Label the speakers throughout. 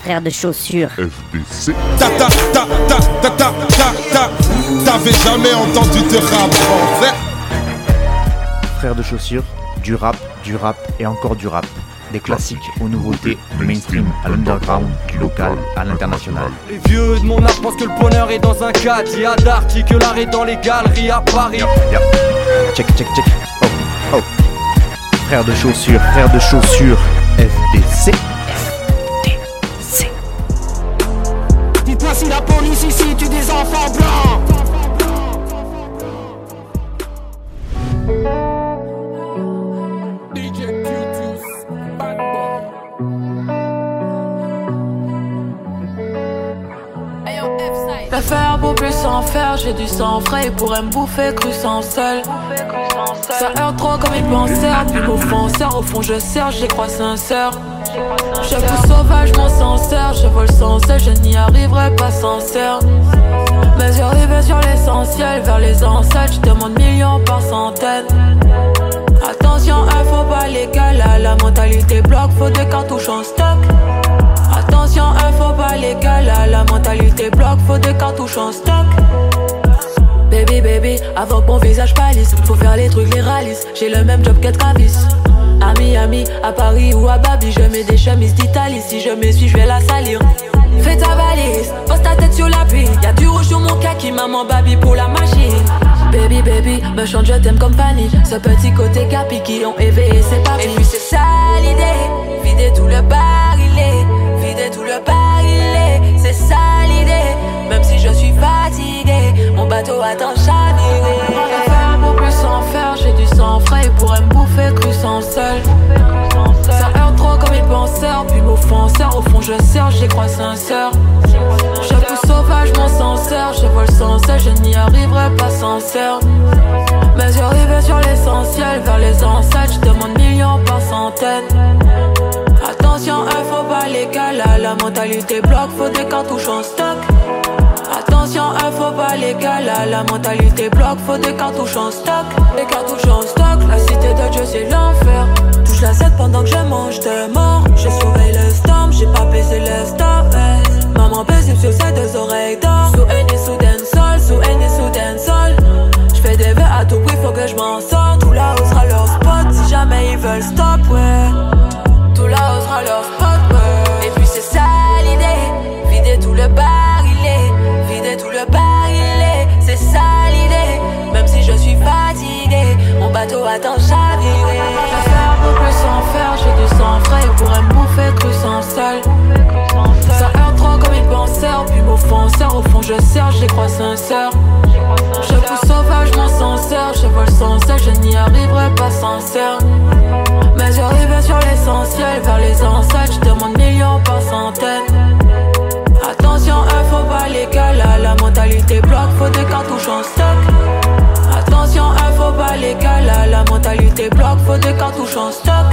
Speaker 1: frère de chaussures.
Speaker 2: FDC. T'avais jamais entendu de rap français?
Speaker 3: Frère de chaussures, du rap et encore du rap. Des classiques aux nouveautés, du mainstream à l'underground, du local à l'international.
Speaker 4: Les vieux de mon âge pensent que le bonheur est dans un cadre. Il y a d'arty que l'art est dans les galeries à Paris.
Speaker 3: Check. Oh. Frère de chaussures, FDC.
Speaker 5: Dites-moi si la police ici tue des enfants blancs.
Speaker 6: Faire beau plus sans faire, j'ai du sang frais, ils pourraient me bouffer cru sans sel. Ça heurte trop comme ils pensèrent, puis m'offensèrent, au fond je sers, j'y crois sincère. Je pousse sauvage, m'en s'en sert, je vole sans sel, je n'y arriverai pas sincère. Mais j'arrive sur l'essentiel, vers les ancêtres, je demande millions par centaines. Attention, faut pas l'égal à la mentalité bloc, faut des cartouches en stock. Attention, faut pas l'égal à la mentalité bloc, faut des cartouches en stock. Baby, avant que mon visage pâlisse, faut faire les trucs, les rallies. J'ai le même job qu'être Travis. À Miami, à Paris ou à Babi, je mets des chemises d'Italie. Si je m'essuie, je vais la salir. Fais ta valise, pose ta tête sur l'appui. Y'a du rouge sur mon kaki, maman baby pour la machine. Baby, me chante, je t'aime comme Fanny. Ce petit côté capi qui ont éveillé, c'est parti. Et puis c'est ça l'idée, vider tout le barillet. Vider tout le barillet, c'est ça l'idée. Même si je suis fatigué, mon bateau attend chaviré. Faire pour plus sans faire, j'ai du sang frais, ils pourraient me bouffer cru sans sel. Ça heurte trop comme ils pensèrent, puis m'offensèrent, au fond je sers, j'y crois sincère. Je pousse sauvage, m'en s'en sert, je vole sans sel, je n'y arriverai pas sincère. Mais j'arrive sur l'essentiel, vers les ancêtres, je demande millions par centaines. Attention, faut pas l'égal à la mentalité bloc, faut des cartouches en stock. Attention, faut pas l'égal à la mentalité bloc, faut des cartouches en stock. Des cartouches en stock, la cité de Dieu c'est l'enfer. Touche la 7 pendant que je mange de mort. Je surveille le stomp, j'ai pas baissé le stop. Maman paisible sur ses deux oreilles d'or. Sous haine et sous dancehall, sous haine et sous dancehall. J'fais des vœux à tout prix, faut que j'm'en sorte. Tout là-haut sera leur spot, si jamais ils veulent stop, ouais. Tout là-haut sera leur spot, ouais. Et puis c'est ça l'idée, vider tout le barillet. Vider tout le barillet, c'est ça l'idée. Même si je suis fatigué, mon bateau attend chaviré. Faire pour plus sans faire, j'ai du sang frais, ils pourraient me bouffer cru sans sel. Ça heurte trop comme ils pensèrent, puis m'offensèrent, au fond je sers, j'y crois sincère. Je pousse sauvage, m'en s'en sert, je vole sans sel, je n'y arriverai pas sincère. Mais j'arrive sur l'essentiel, vers les ancêtres, je demande millions par centaines. Attention, faut pas l'égal à la mentalité bloc, faut des cartouches en stock. Attention, faut pas l'égal à la mentalité bloc, faut des cartouches en stock.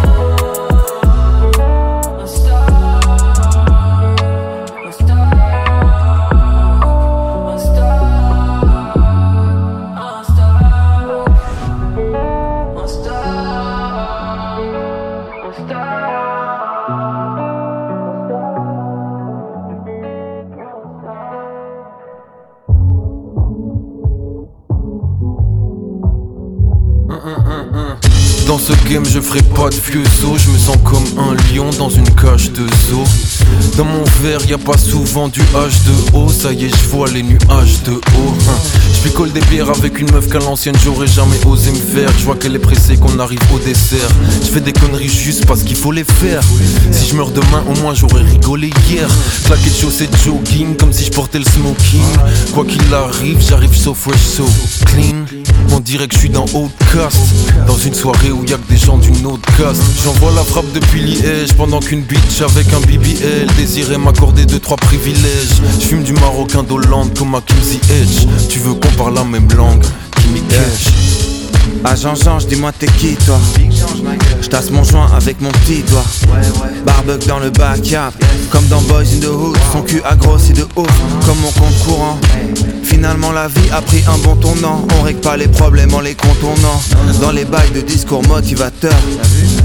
Speaker 7: Dans ce game je ferai pas de vieux os. Je me sens comme un lion dans une cage de zoo. Dans mon verre y a pas souvent du H2O. Ça y est je vois les nuages de haut. Je picole des bières avec une meuf qu'à l'ancienne j'aurais jamais osé me faire. Je vois qu'elle est pressée qu'on arrive au dessert. Je fais des conneries juste parce qu'il faut les faire. Si je meurs demain au moins j'aurais rigolé hier. Claquer de chaussettes jogging comme si je portais le smoking. Quoi qu'il arrive j'arrive so fresh so clean. On dirait que je suis dans Outcast. Dans une soirée où y'a que des gens d'une autre caste. J'envoie la frappe depuis Liège. Pendant qu'une bitch avec un BBL désirait m'accorder 2-3 privilèges. J'fume du marocain d'Hollande comme à Kimsey Edge. Tu veux qu'on parle la même langue, Kimi Cash.
Speaker 8: Ah Jean-Jean, dis-moi t'es qui toi? J'tasse mon joint avec mon petit doigt. Barbecue dans le backyard, comme dans Boys in the Hood. Son cul a grossi de haut, comme mon compte courant. Finalement la vie a pris un bon tournant. On règle pas les problèmes en les contournant. Dans les bails de discours motivateurs.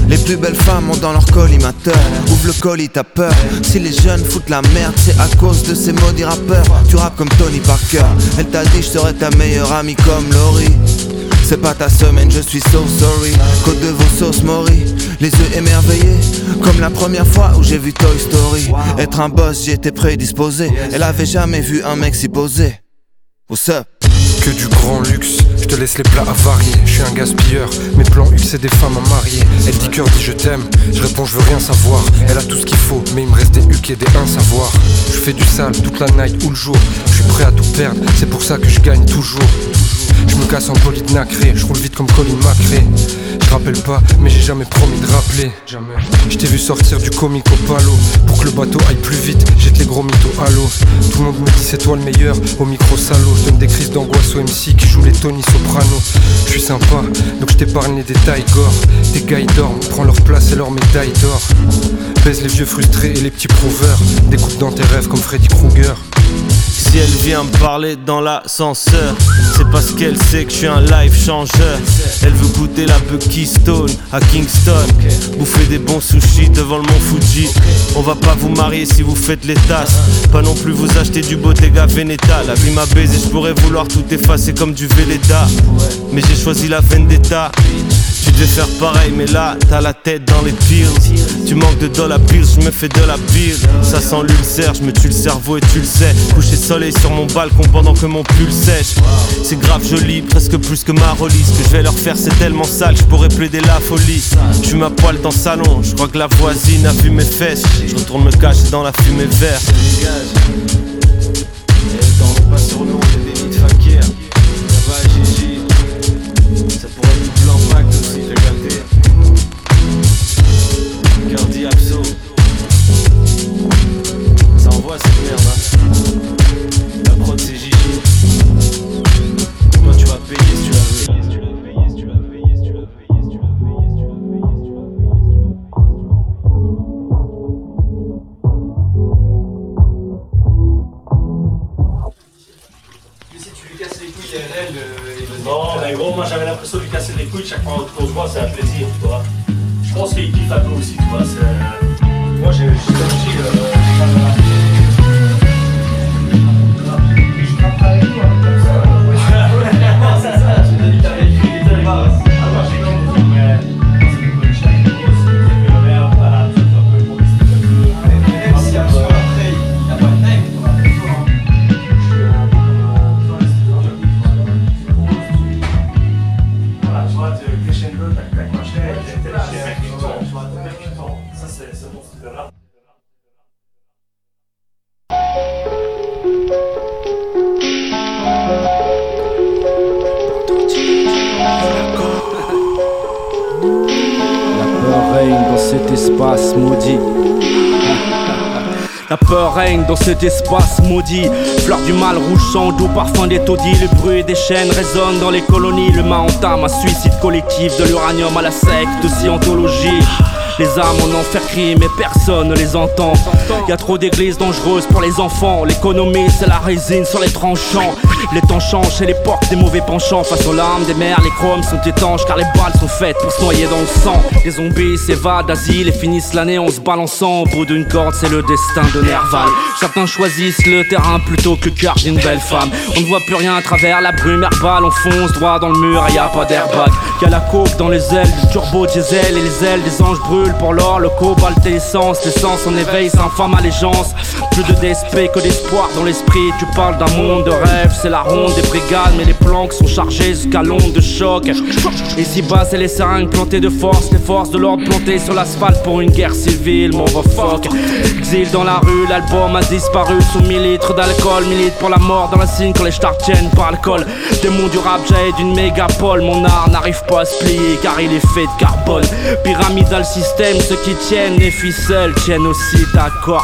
Speaker 8: Les plus belles femmes ont dans leur collimateur. Ouvre le colis, t'as peur. Si les jeunes foutent la merde, c'est à cause de ces maudits rappeurs. Tu rappes comme Tony Parker. Elle t'a dit je serais ta meilleure amie comme Laurie. C'est pas ta semaine, je suis so sorry. Côte de vos sauces Maury, les yeux émerveillés, comme la première fois où j'ai vu Toy Story. Être un boss, j'y étais prédisposé. Elle avait jamais vu un mec s'y poser. What's up?
Speaker 7: Que du grand luxe, je te laisse les plats avariés. Je suis un gaspilleur, mes plans X c'est des femmes à marier. Elle dit cœur, dit je t'aime, je réponds je veux rien savoir. Elle a tout ce qu'il faut, mais il me reste des hucs et des savoir. Je fais du sale toute la night ou le jour. Je suis prêt à tout perdre, c'est pour ça que je gagne toujours. Je me casse en bolide nacré, je roule vite comme Colin McRae. Je rappelle pas, mais j'ai jamais promis de rappeler. Jamais. Je t'ai vu sortir du comique au palo. Pour que le bateau aille plus vite, jette les gros mythos à l'eau. Tout le monde me dit c'est toi le meilleur, au micro salaud. Je donne des crises d'angoisse au MC qui joue les Tony Soprano. Je suis sympa, donc je t'épargne les détails gore. Tes gars ils dorment, prends leur place et leur médaille d'or. Baise les vieux frustrés et les petits prouveurs. Découpe dans tes rêves comme Freddy Krueger.
Speaker 8: Si elle vient me parler dans l'ascenseur, c'est parce qu'elle sait que je suis un life changeur. Elle veut goûter la Bucky Stone à Kingston, bouffer des bons sushis devant le mont Fuji. On va pas vous marier si vous faites les tasses, pas non plus vous acheter du Bottega Veneta. La vie m'a baisé, je pourrais vouloir tout effacer comme du Velleda, mais j'ai choisi la vendetta. Tu devais faire pareil mais là t'as la tête dans les pills. Tu manques de dollar bills, je me fais de la pile. Ça sent l'ulcère, je me tue le cerveau et tu le sais. Coucher soleil sur mon balcon pendant que mon pull sèche. C'est grave joli, presque plus que ma release. Ce que je vais leur faire c'est tellement sale, je pourrais plaider la folie. Je suis ma poêle dans le salon, je crois que la voisine a vu mes fesses. Je retourne me cacher dans la fumée verte. Et dans pas sur nous, on est des nids de fakir. Ça va Gigi, ça pourrait être du blanc pack aussi, regardez. Cardi Abso, ça envoie cette merde hein. La prod c'est Gigi. Toi tu vas payer si tu la veux.
Speaker 1: Si tu lui casses les couilles à elle, non mais gros moi j'avais l'impression de lui casser les couilles chaque fois qu'on se voit, c'est un plaisir, tu vois. Je pense qu'il kiffe un peu aussi, tu vois. Moi j'ai
Speaker 9: La peur règne dans cet espace maudit. Fleur du mal, rouge sang, doux parfum des taudis. Le bruit des chaînes résonne dans les colonies. L'humain entame un suicide collectif. De l'uranium à la secte de scientologie. Les âmes en enfer crient mais personne ne les entend. Y'a trop d'églises dangereuses pour les enfants. L'économie c'est la résine sur les tranchants. Les temps changent, c'est l'époque des mauvais penchants. Face aux larmes des mères, les chromes sont étanches. Car les balles sont faites pour se noyer dans le sang. Les zombies s'évadent d'asile et finissent l'année en se balançant. Au bout d'une corde c'est le destin de Nerval. Certains choisissent le terrain plutôt que le cœur d'une belle femme. On ne voit plus rien à travers la brume herbale. On fonce droit dans le mur et y'a pas d'airbag. Y'a la coke dans les ailes du turbo diesel. Et les ailes des anges brûlent pour l'or, le cobalt et l'essence. L'essence en éveil, c'est infâme allégeance. Plus de DSP que d'espoir dans l'esprit. Tu parles d'un monde de rêve, c'est la ronde des brigades. Mais les planques sont chargées jusqu'à l'onde de choc. Ici bas c'est les seringues plantées de force. Les forces de l'ordre plantées sur l'asphalte pour une guerre civile, mon fuck. Exil dans la rue, l'album a disparu sous 1000 litres d'alcool. Milite pour la mort dans la signe quand les stars tiennent par le col. Démon du rap, j'aille d'une mégapole. Mon art n'arrive pas à se plier car il est fait de carbone. Pyramidal système, ceux qui tiennent les ficelles tiennent aussi ta corde.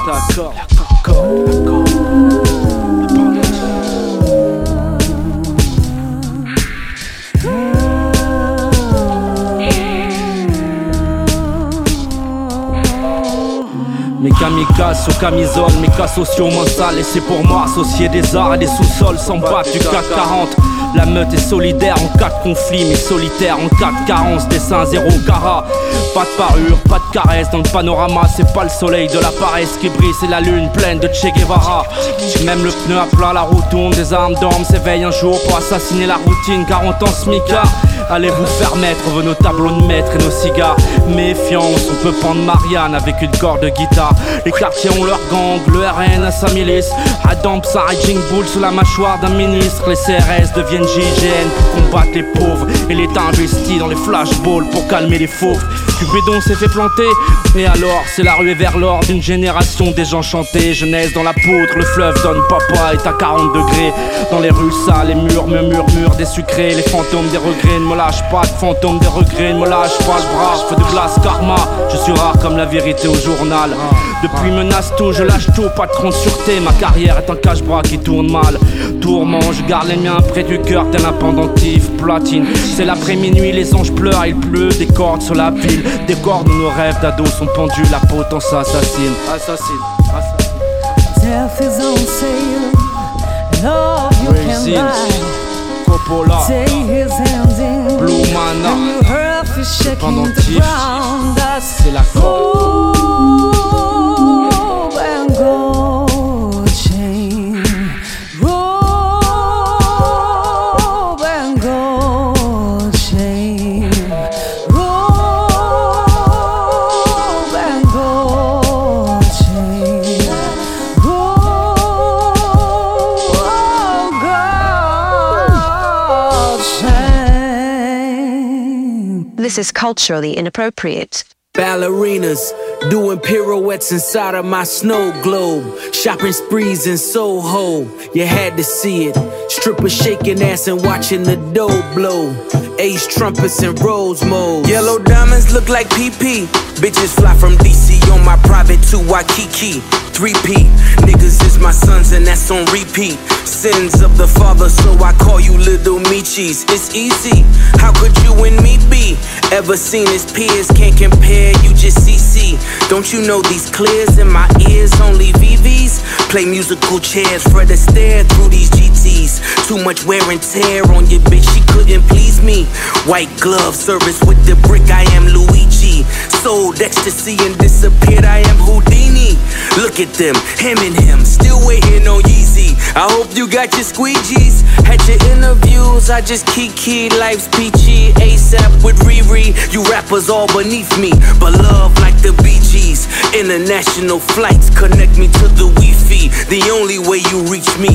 Speaker 9: Mes kamikazes aux camisoles, mes cas sociaux moins sales. Et c'est pour moi associer des arts et des sous-sols sans battre du CAC 40. La meute est solidaire en cas de conflit, mais solitaire en cas de carence. Dessin zéro cara, pas de parure, pas de caresse. Dans le panorama, c'est pas le soleil de la paresse qui brille, c'est la lune pleine de Che Guevara. Même le pneu à plat, la roue tourne, des armes d'hommes s'éveillent un jour pour assassiner la routine. 40 ans smicard, allez vous faire mettre vos nos tableaux de maître et nos cigares. Méfiance, on peut pendre Marianne avec une corde de guitare. Les quartiers ont leur gang, le RN a sa milice. Adam, ça Raging Bull sous la mâchoire d'un ministre. Les CRS deviennent GIGN pour combattre les pauvres. Et l'État investit dans les flashballs pour calmer les fauves. Cupidon s'est fait planter, et alors c'est la ruée vers l'or d'une génération désenchantée. Jeunesse dans la poutre, le fleuve donne papa est à 40 degrés. Dans les rues sales, les murs me murmurent des sucrés. Les fantômes des regrets ne me lâchent pas, de fantômes des regrets ne me lâchent pas le bras. Feu de glace, karma, je suis rare comme la vérité au journal. Depuis menace tout, je lâche tout, pas de cran de sûreté. Ma carrière est un cache-bras qui tourne mal. Tourment, je garde les miens près du cœur tel un pendentif platine. C'est l'après-minuit, les anges pleurent, il pleut des cordes sur la ville. Des cordes où nos rêves d'ados sont pendus, la potence assassine. Assassine, assassine.
Speaker 10: Death is on sale, love you can buy.
Speaker 9: Coppola,
Speaker 10: take his hands in,
Speaker 9: Blue Mana,
Speaker 10: and you earth is shaking the ground.
Speaker 9: C'est la corde.
Speaker 10: Robe and gold chain, robe and gold chain, robe and gold chain, robe gold chain.
Speaker 11: This is culturally inappropriate.
Speaker 12: Ballerinas doing pirouettes inside of my snow globe. Shopping sprees in Soho, you had to see it. Strippers shaking ass and watching the dough blow. Ace trumpets and rose mode. Yellow diamonds look like PP. Bitches fly from DC on my private to Waikiki. 3P, niggas is my sons and that's on repeat. Sins of the father, so I call you little Michis. It's easy, how could you and me be? Ever seen his peers, can't compare, you just CC. Don't you know these clears in my ears, only VVs? Play musical chairs, Fred Astaire through these GTs. Too much wear and tear on your bitch, she couldn't please me. White glove service with the brick, I am Luigi. Sold ecstasy and disappeared, I am Houdini. Look at them, him and him, still waiting on Yeezy. I hope you got your squeegees. Had your interviews, I just keyed. Life's peachy, ASAP with Riri. You rappers all beneath me, but love like the Bee Gees. International flights connect me to the Wi-Fi. The only way you reach me,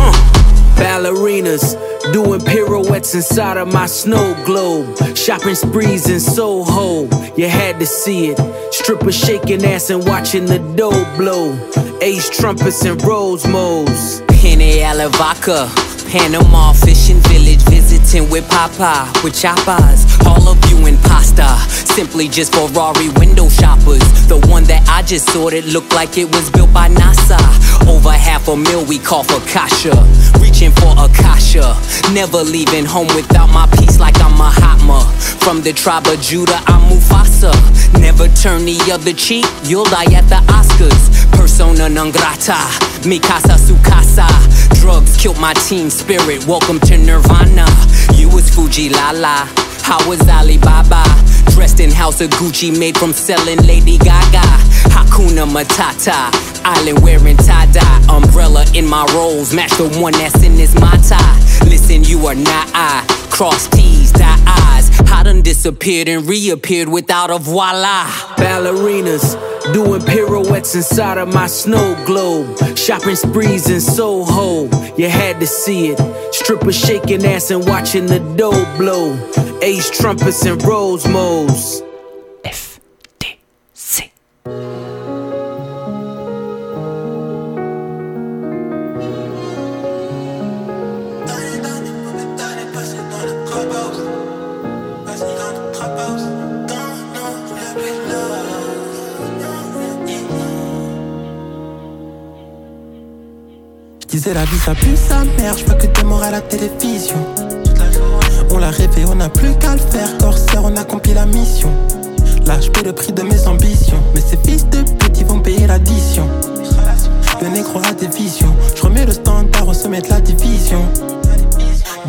Speaker 12: Ballerinas doing pirouettes inside of my snow globe. Shopping sprees in Soho, you had to see it. Strippers shaking ass and watching the dough blow. Ace trumpets and rose modes.
Speaker 13: Penny Alavaca, Panama fishing village, visiting with Papa, with choppers. All of you in pasta, simply just Ferrari window shoppers. The one that I just sorted looked like it was built by NASA. Over $500,000 we call for Kasha, reaching for Akasha. Never leaving home without my piece like I'm Mahatma. From the tribe of Judah, I'm Mufasa. Never turn the other cheek, you'll die at the Oscars. Persona non grata, mi casa su casa. Drugs killed my team spirit, welcome to Nirvana. You was Fuji Lala, I was Alibaba. Dressed in house of Gucci, made from selling Lady Gaga. Hakuna Matata, island wearing tie-dye. Umbrella in my rolls, match the one that's in this Mata. Listen, you are not I, cross T's, dot I's. I done disappeared and reappeared without a voila.
Speaker 12: Ballerinas doing pirouettes inside of my snow globe. Shopping sprees in Soho, you had to see it. Strippers shaking ass and watching the dough blow. Ace trumpets and rose modes.
Speaker 13: FDC.
Speaker 14: Disais la vie ça pue sa mère, je veux que des morts à la télévision. On l'a rêvé, on n'a plus qu'à le faire. Corsaire, on accomplit la mission. Là je paie le prix de mes ambitions. Mais ces fils de pute ils vont payer l'addition. Le négro a des visions. Je remets le standard au sommet de la division.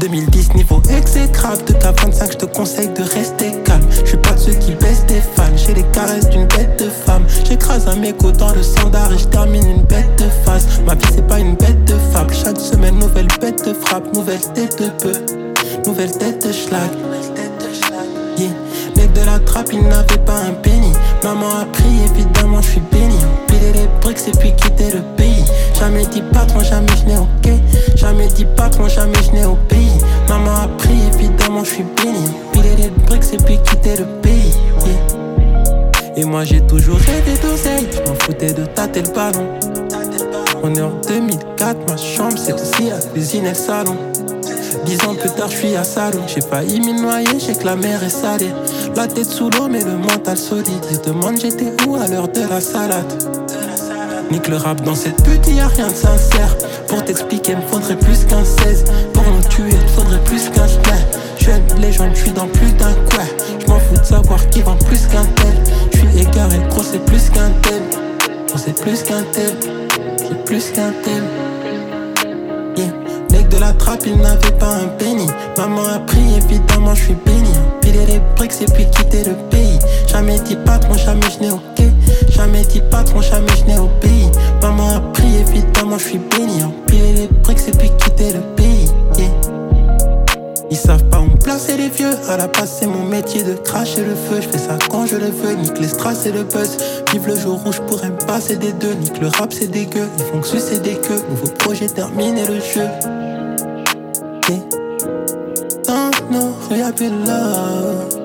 Speaker 14: 2010 niveau exécrable. De K25 je te conseille de rester calme. Je suis pas de ceux qui baissent des fans. J'ai les caresses d'une bête de femme. J'écrase un mégot dans le standard et je termine une bête de face. Ma vie c'est pas une bête de fable. Chaque semaine nouvelle bête de frappe. Nouvelle tête de peu, nouvelle tête de schlag. Yeah. Mec de la trappe il n'avait pas un penny. Maman a prié évidemment je suis béni. Empiler les briques et puis quitter le pays. Jamais dit patron, jamais je n'ai ok. Jamais dit patron, jamais je n'ai au pays. Maman a prié évidemment je suis béni. Empiler les briques et puis quitter le pays. Yeah. Et moi j'ai toujours rêvé d'oseille. Je m'en foutais de tâter le ballon. On est en 2004, ma chambre c'est aussi la cuisine et le salon. 10 ans plus tard, je suis à Salon. J'ai failli m'y noyer, j'ai que la mer est salée. La tête sous l'eau, mais le mental solide. Ils se demandent j'étais où à l'heure de la salade. Nique le rap dans cette pute, y'a rien de sincère. Pour t'expliquer, me faudrait plus qu'un 16. Pour nous tuer, faudrait plus qu'un schneid. Jeune légende, je suis dans plus d'un coin. Je m'en fous de savoir qui vend plus qu'un tel. Je suis égaré, gros c'est plus qu'un tel. Gros c'est plus qu'un tel. C'est plus qu'un tel. Yeah. Mec de la trappe, il n'avait pas un penny. Maman a prié, évidemment je suis béni. Empiler les briques et puis quitter le pays. Jamais dit patron, jamais je n'ai ok. Jamais dit patron, jamais je n'ai au pays. Maman a prié, évidemment je suis béni. Empiler les briques et puis quitter le pays. Yeah. Ils savent pas où me placer les vieux. À la base c'est mon métier de cracher le feu. Je fais ça quand je le veux. Nique les strass et le buzz. Vive le jour où je pourrais me passer des deux. Nique le rap c'est dégueu. Ils font que sucer des queues. Nouveau projet terminé le jeu. Yeah. Dans nos rues y'a plus de love.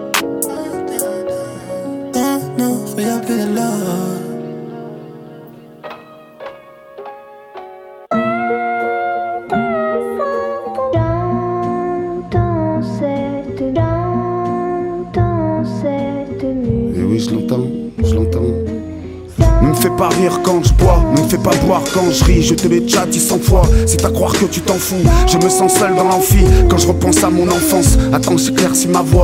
Speaker 14: Dans nos rues y'a plus de love.
Speaker 15: Je l'entends. Ne me fais pas rire quand je bois, ne me fais pas boire quand je ris. Je te l'ai déjà dit 100 fois, c'est à croire que tu t'en fous. Je me sens seul dans l'amphi quand je repense à mon enfance. Attends, j'éclaircis ma voix.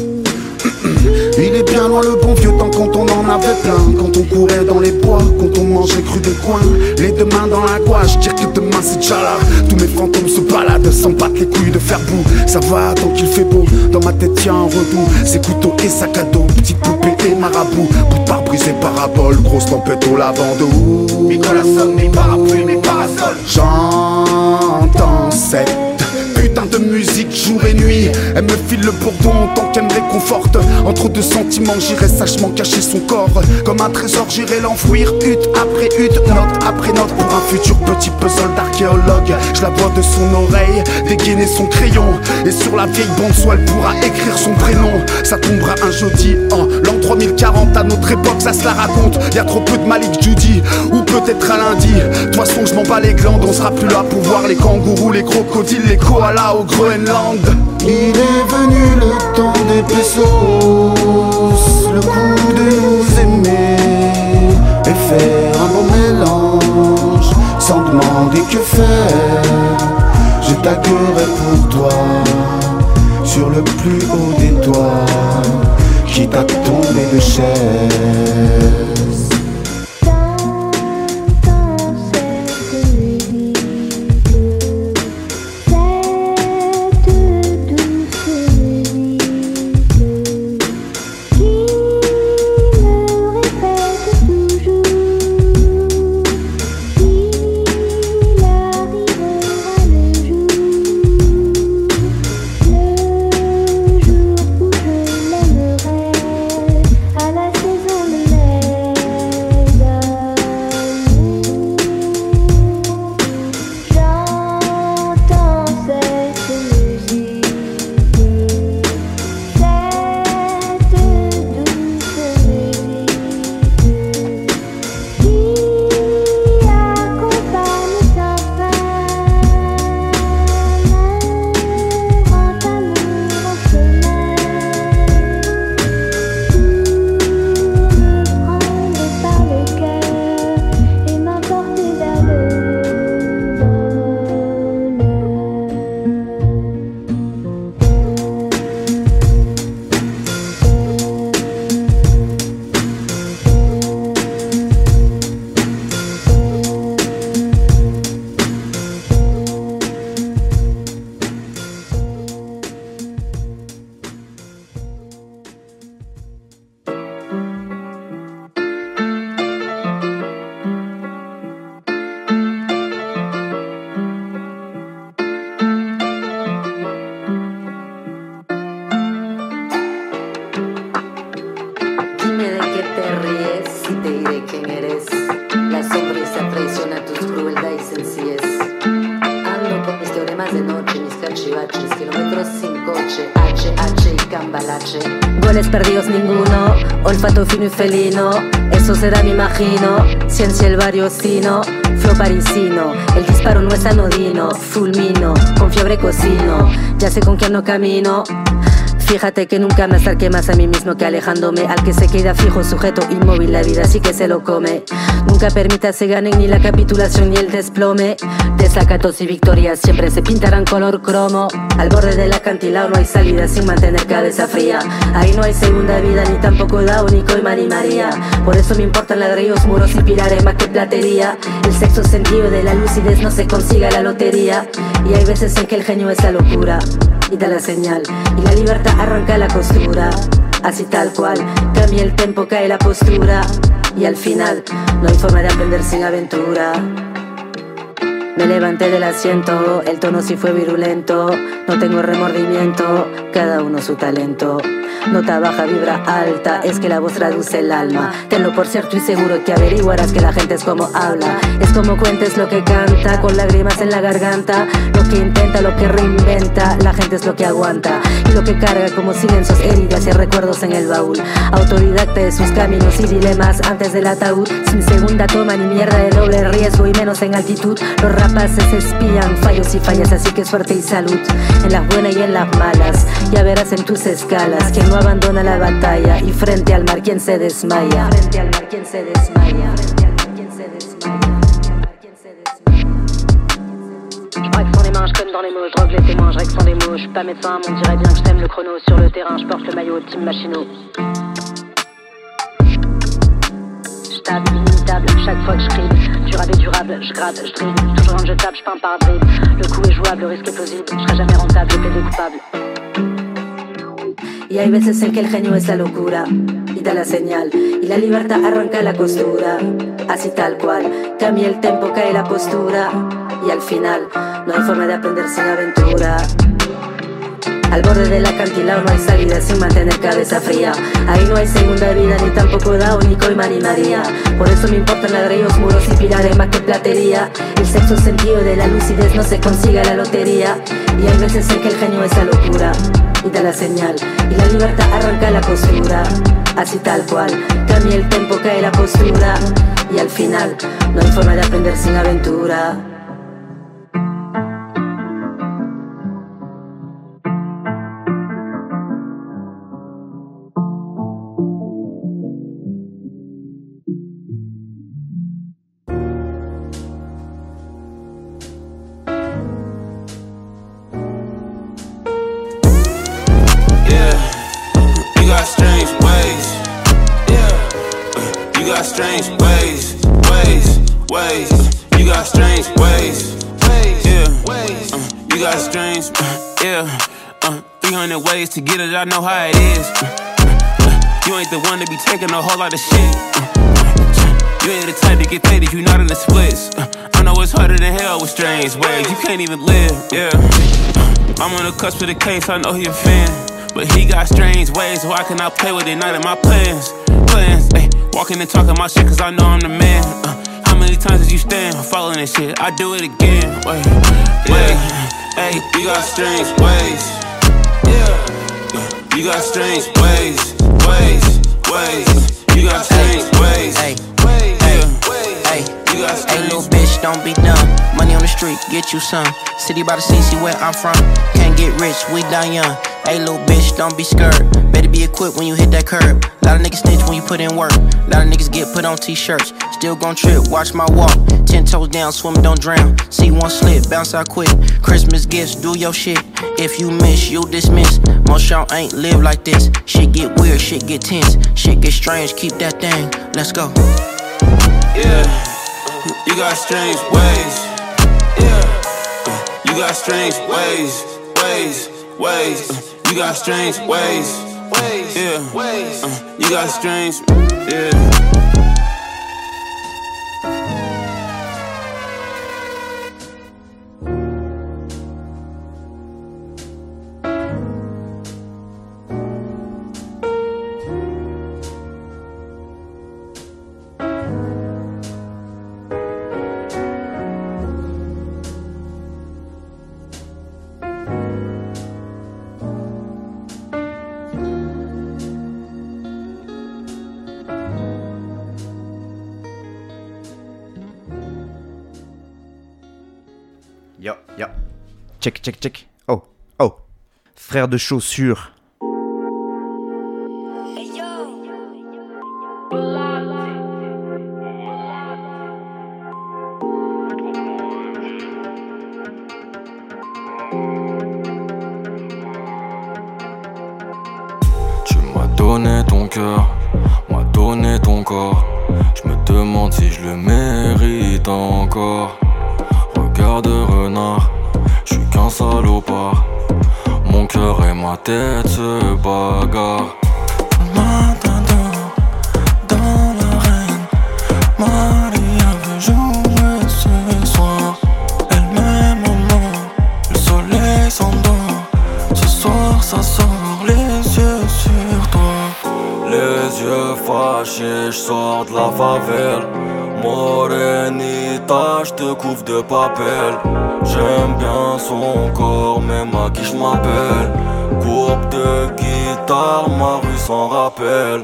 Speaker 15: Il est bien loin le bon vieux temps quand on en avait plein. Quand on courait dans les bois, quand on mangeait cru de coin. Les deux mains dans la gouache, dire que demain c'est déjà là. Tous mes fantômes se baladent sans battre les couilles de faire bout. Ça va tant qu'il fait beau, dans ma tête y'a un redout. C'est couteau et sac à dos, petite poupée et marabout. Bout de part brisé parabole, grosse tempête au lavandou. Micro-la-somme, mes parapluies, mes parasols. J'entends cette putain de musique jour et nuit. Elle me file le bourdon tant qu'elle me réconforte. Entre deux sentiments j'irai sagement cacher son corps. Comme un trésor j'irai l'enfouir hutte après hutte, note après note. Pour un futur petit puzzle d'archéologue. Je la vois de son oreille dégainer son crayon. Et sur la vieille bande soit elle pourra écrire son prénom. Ça tombera un jeudi en l'an 3040. À notre époque ça se la raconte. Y'a trop peu de Malik Judy. Ou peut-être à lundi. De toute façon je m'en bats les glandes. On sera plus là pour voir les kangourous, les crocodiles, les koalas au Groenland.
Speaker 16: Il est venu le temps des pesos, le coup de nous aimer et faire un bon mélange, sans demander que faire. Je taguerai pour toi sur le plus haut des toits, quitte à tomber de chaise.
Speaker 6: cachivaches, kilómetros sin coche, HH y cambalache. Goles perdidos ninguno, olfato fino y felino, eso será me imagino, ciencia el variocino, flow parisino, el disparo no es anodino, fulmino, con fiebre cocino, ya sé con quién no camino. Fíjate que nunca me acerqué más a mí mismo que alejándome. Al que se queda fijo, sujeto, inmóvil, la vida sí que se lo come. Nunca permita se ganen ni la capitulación ni el desplome. Desacatos y victorias siempre se pintarán color cromo. Al borde del acantilado no hay salida sin mantener cabeza fría. Ahí no hay segunda vida, ni tampoco da único y Mari María. Por eso me importan ladrillos, muros y pilares más que platería. El sexto sentido de la lucidez no se consiga la lotería. Y hay veces en que el genio es la locura y da la señal, y la libertad arranca la costura. Así tal cual, cambia el tempo, cae la postura, y al final no hay forma de aprender sin aventura. Me levanté del asiento, el tono sí fue virulento. No tengo remordimiento, cada uno su talento. Nota baja, vibra alta, es que la voz traduce el alma. Tenlo por cierto y seguro que averiguarás que la gente es como habla. Es como cuentes lo que canta, con lágrimas en la garganta. Lo que intenta, lo que reinventa, la gente es lo que aguanta. Y lo que carga como silencios, heridas y recuerdos en el baúl. Autodidacta de sus caminos y dilemas antes del ataúd. Sin segunda toma ni mierda de doble riesgo y menos en altitud. Los rapaces espían fallos y fallas, así que suerte y salud. En las buenas y en las malas, ya verás en tus escalas. Quien no abandona la batalla y frente al mar quien se desmaya. Frente al mar quien se desmaya. Frente al mar quien se desmaya. Je braque sans les mains, je conne dans les mots, je drogue les témoins, je règle sans des mots. Je suis pas médecin, mais on dirait bien que je t'aime le chrono. Sur le terrain, je porte le maillot, team Machino. Je tape inimitable, chaque fois que je crible. Durable et durable, je gratte, je dribble. Toujours en je tape, je peins par dribble. Le coup est jouable, le risque est plausible. Je serai jamais rentable, je plaide coupable. Y hay veces en que el genio es la locura y da la señal, y la libertad arranca la costura. Así tal cual, cambia el tempo, cae la postura, y al final no hay forma de aprender sin aventura. Al borde del acantilado no hay salida sin mantener cabeza fría. Ahí no hay segunda vida, ni tampoco da único y Mari María. Por eso me importan ladrillos, muros y pilares más que platería. El sexto sentido de la lucidez no se consiga la lotería. Y hay veces en que el genio es la locura y da la señal, y la libertad arranca la costura. Así tal cual, cambia el tempo, cae la postura, y al final no hay forma de aprender sin aventura.
Speaker 17: Strange ways, ways. You got strange ways, yeah. You got strange, yeah. 300 ways to get it, I know how it is. You ain't the one to be taking a whole lot of shit. You ain't the type to get paid if you not in the splits. I know it's harder than hell with strange ways. You can't even live, yeah. I'm on the cusp of the case, I know he a fan. But he got strange ways, so I cannot play with it, not in my plans. Ay, walking and talking my shit cause I know I'm the man. How many times did you stand following this shit? I do it again. Wait, hey, you got strange ways. Yeah, you got strange ways, ways. You got strange ways. Hey, hey, little bitch, don't be dumb. Money on the street, get you some. City by the sea, see where I'm from. Can't get rich, we die young. Hey, little bitch, don't be scared. Better be equipped when you hit that curb. Lot of niggas snitch when you put in work. Lot of niggas get put on t-shirts. Still gon' trip, watch my walk. 10 toes down, swim, don't drown. See one slip, bounce out quick. Christmas gifts, do your shit. If you miss, you dismiss. Most y'all ain't live like this. Shit get weird, shit get tense. Shit get strange, keep that thing. Let's go. Yeah, you got strange ways. Yeah, you got strange ways, ways. You got strange ways, yeah. You got strange, yeah.
Speaker 3: Check, check, check. Oh, oh. Frère de chaussures.
Speaker 7: Tu m'as donné ton cœur, m'as donné ton corps. Je me demande si je le mérite encore. Regarde renard, je suis qu'un salopard. Mon cœur et ma tête se bagarrent.
Speaker 14: Matador, dans l'arène, Maria veut jouer ce soir. Elle m'aime maman, le soleil s'endort. Ce soir ça sort, les yeux sur toi.
Speaker 7: Les yeux fâchés, je sors de la favelle. Morenita, je te couvre de papel. J'aime bien son corps, même à qui je m'appelle. Courbe de guitare, ma rue s'en rappelle.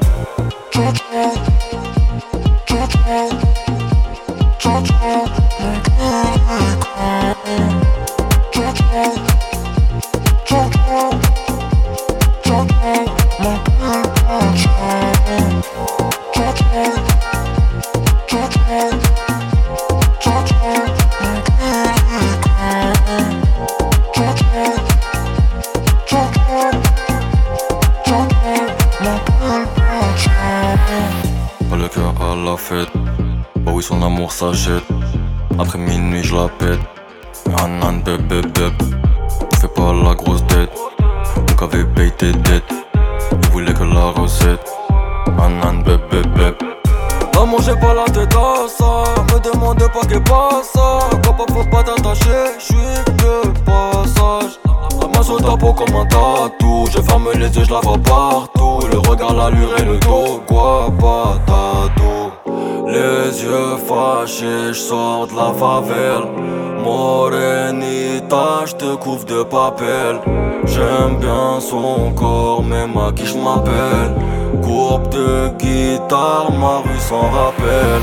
Speaker 7: Pas le cœur à la fête, bah oui son amour s'achète. Après minuit je la pète. Hanan beb beb beb. Fais pas la grosse tête. Donc avait payé tes dettes. Il voulait que la recette. Hanan beb beb beb. Maman j'ai pas la tête à ça. Me demande pas qu'est pas ça. Papa faut pas t'attacher, j'suis que passage. La main sur ta peau comme un tatou. Je ferme les yeux, je la vois partout. Le regard, l'allure et le dos, quoi pas tatou. Les yeux fâchés, je sors de la favelle. Morenita, je te couvre de papel. J'aime bien son corps, même à qui je m'appelle. Courbe de guitare, ma rue s'en rappelle.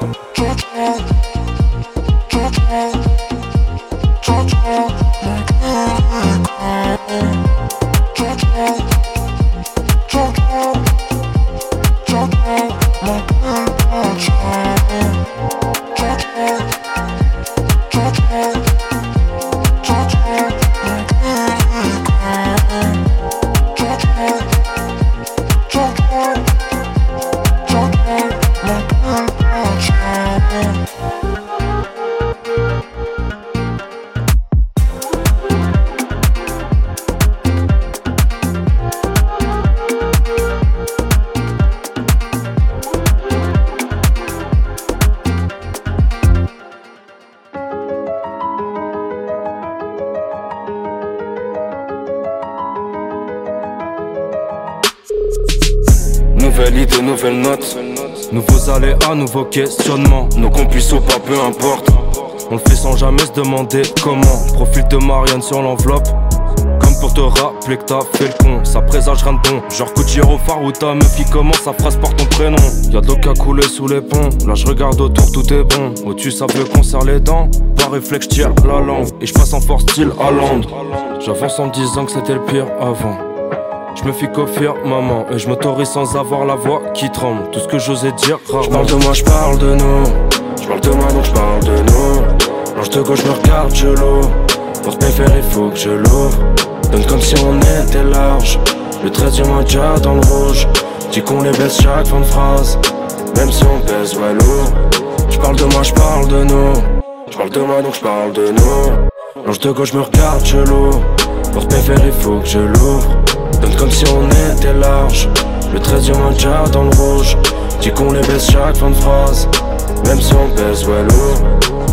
Speaker 18: Nouvelle idée, nouvelle note. Nouveaux aléas, nouveaux questionnements. Nos complices ou pas, peu importe. On le fait sans jamais se demander comment. Profil de Marianne sur l'enveloppe. Comme pour te rappeler que t'as fait le con. Ça présage rien de bon. Genre coup de gyrophare où ta meuf qui commence sa phrase par ton prénom. Y'a de l'eau qui a coulé sous les ponts. Là je regarde autour, tout est bon. Au-dessus ça veut qu'on serre les dents. Par réflexe j'tire la langue. Et j'passe en force style à Londres. J'avance en me disant que c'était le pire avant. Je me fie qu'au maman. Et je m'autorise sans avoir la voix qui tremble. Tout ce que j'osais dire rarement.
Speaker 14: J'parle de moi, j'parle de nous. J'parle de moi donc j'parle de nous. L'ange de gauche me regarde, je l'ouvre. Pour te faire il faut que je l'ouvre. Donne comme si on était large. Le 13e mois déjà dans le rouge. Dis qu'on les baisse chaque fin de phrase. Même si on pèse ouais lourd. J'parle de moi, j'parle de nous. J'parle de moi donc j'parle de nous. L'ange de gauche me regarde, je l'ouvre. Pour te faire il faut que je l'ouvre. Donne comme si on était large. Le 13e mois déjà dans le rouge. Dis qu'on les baisse chaque fin de phrase. Même si on pèse ouais lourd.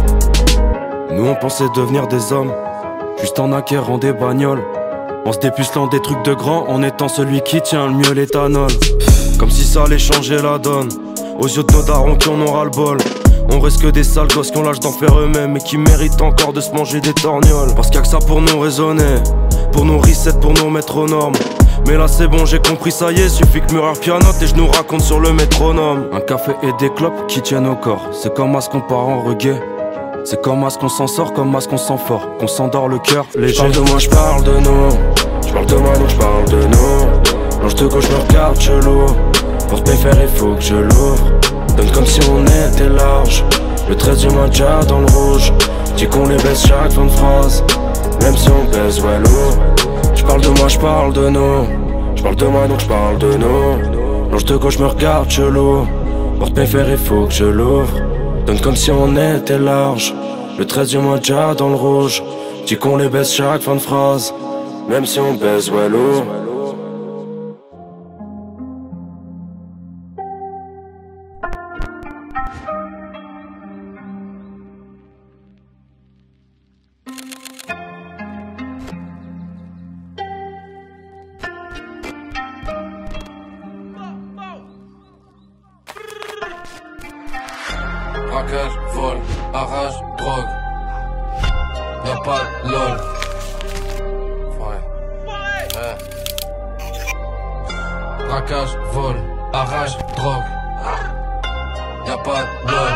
Speaker 18: Nous on pensait devenir des hommes, juste en acquérant des bagnoles. En se dépucelant des trucs de grands, en étant celui qui tient le mieux l'éthanol. Comme si ça allait changer la donne. Aux yeux de nos darons qui en aura le bol. On reste que des sales gosses qui ont l'âge d'en faire eux-mêmes. Et qui méritent encore de se manger des torgnoles. Parce qu'il y a que ça pour nous raisonner. Pour nous reset, pour nous mettre aux normes. Mais là c'est bon, j'ai compris, ça y est, suffit que Murray pianote et je nous raconte sur le métronome. Un café et des clopes qui tiennent au corps. C'est comme à ce qu'on part en reggae. C'est comme à ce qu'on s'en sort, comme à ce qu'on sent fort, qu'on s'endort le cœur léger. J'parle de moi, j'parle de nous. J'parle de moi, donc j'parle de nous. L'ange de gauche me regarde chelou. Pour te faire, il faut que je l'ouvre. Donne comme si on était large. Le 13e mois déjà dans le rouge. Dis qu'on les baisse chaque fin de phrase. Même si on pèse, ouais lourd. J'parle de moi, j'parle de nous. J'parle de moi, donc j'parle de nous. L'ange de gauche me regarde chelou. Pour te faire, il faut que je l'ouvre. Donne comme si on était large. Le 13e mois déjà dans le rouge. Dis qu'on les baisse chaque fin de phrase. Même si on baisse, ouais lourd.
Speaker 19: Braquage, vol, arrage, drogue. Y'a pas de lol. Ouais. Braquage, vol, arrage, drogue. Y'a pas de lol.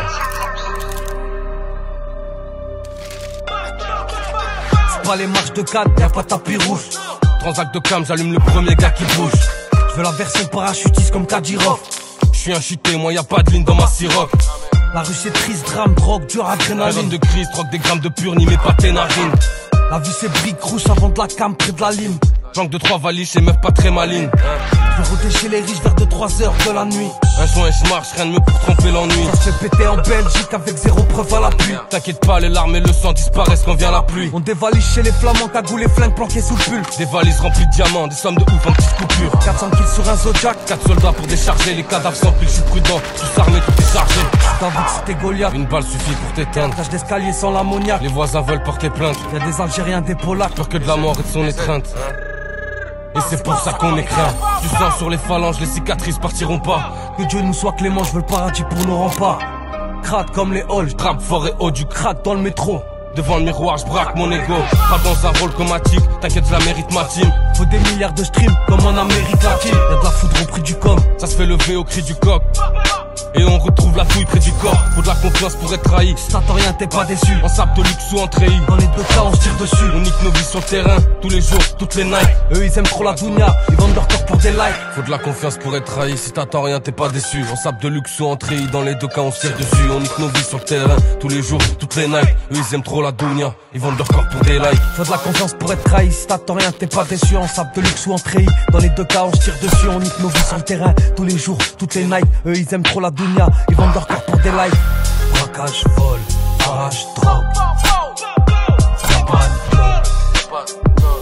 Speaker 20: C'est pas les marches de cadre, y'a pas de tapis rouge.
Speaker 19: Transac de cam, j'allume le premier gars qui bouge.
Speaker 20: Je veux la version parachutiste comme Kadyrov.
Speaker 19: J'suis un chuté, moi y'a pas de ligne dans ma siroc.
Speaker 20: La rue c'est triste, drame, drogue, dur, adrénaline.
Speaker 19: De crise, troque des grammes de pur, ni mais pas tes narines.
Speaker 20: La vie c'est briques rouges avant de la cam près de la lime.
Speaker 19: J'manque de 3 valises et meufs pas très malines.
Speaker 20: Je veux rôder chez les riches vers 2-3 heures de la nuit.
Speaker 19: Un joint et j'marche, rien de mieux pour tromper l'ennui.
Speaker 20: Ça se fait péter en Belgique avec 0 preuve à l'appui.
Speaker 19: T'inquiète pas, les larmes et le sang disparaissent quand vient la pluie.
Speaker 20: On dévalise chez les flamands, cagoule et flingues planqués sous le pull.
Speaker 19: Des valises remplies de diamants, des sommes de ouf en petites coupures.
Speaker 20: 400 kills sur un Zodiac,
Speaker 19: 4 soldats pour décharger, les cadavres sans pile, j'suis prudent. Tous armés, tout est chargé.
Speaker 20: David c'était Goliath.
Speaker 19: Une balle suffit pour t'éteindre.
Speaker 20: Cage d'escalier sans l'ammoniaque.
Speaker 19: Les voisins veulent porter plainte.
Speaker 20: Y'a des Algériens, des Polacs.
Speaker 19: Peur que de la mort et de son étreinte. Et c'est pour ça qu'on est craint. Du sang sur les phalanges, les cicatrices partiront pas.
Speaker 20: Que Dieu nous soit clément, je veux le paradis pour nos remparts. Craque comme les halls,
Speaker 19: j'trappe fort et haut du
Speaker 20: crack dans le métro.
Speaker 19: Devant le miroir, j'braque mon ego. Pas dans un rôle comatique, t'inquiète, je la mérite ma team.
Speaker 20: Faut des milliards de streams, comme en Amérique latine. Y'a de la foudre au prix du com.
Speaker 19: Ça se fait lever au cri du coq. Et on retrouve la fouille près du corps. Faut de la confiance pour être trahi.
Speaker 20: Si t'attends rien, t'es pas déçu.
Speaker 19: En sape de luxe ou en treillis.
Speaker 20: Dans les deux cas, on se tire dessus.
Speaker 19: On nique nos vies sur le terrain, tous les jours, toutes les nights.
Speaker 20: Eux, ils aiment trop la dounia, ils vendent leur corps pour des likes.
Speaker 19: Faut de la confiance pour être trahi. Si t'attends rien, t'es pas déçu. En sape de luxe ou en treillis. Dans les deux cas, on se tire dessus. On nique nos vies sur le terrain, tous les jours, toutes les nights. Eux, ils aiment trop la dounia, ils vendent leur corps pour des likes.
Speaker 20: Faut de la confiance pour être trahi. Si t'attends rien, t'es pas déçu. En sape de luxe ou en treillis. Dans les deux cas, on se tire dessus. On nique nos vies sur le terrain, tous les jours, toutes les nights. Eux, ils aiment trop la dounia, ils vendent leur corps pour des likes. Braquage, vol, arrache, drogue. Y'a pas de lol.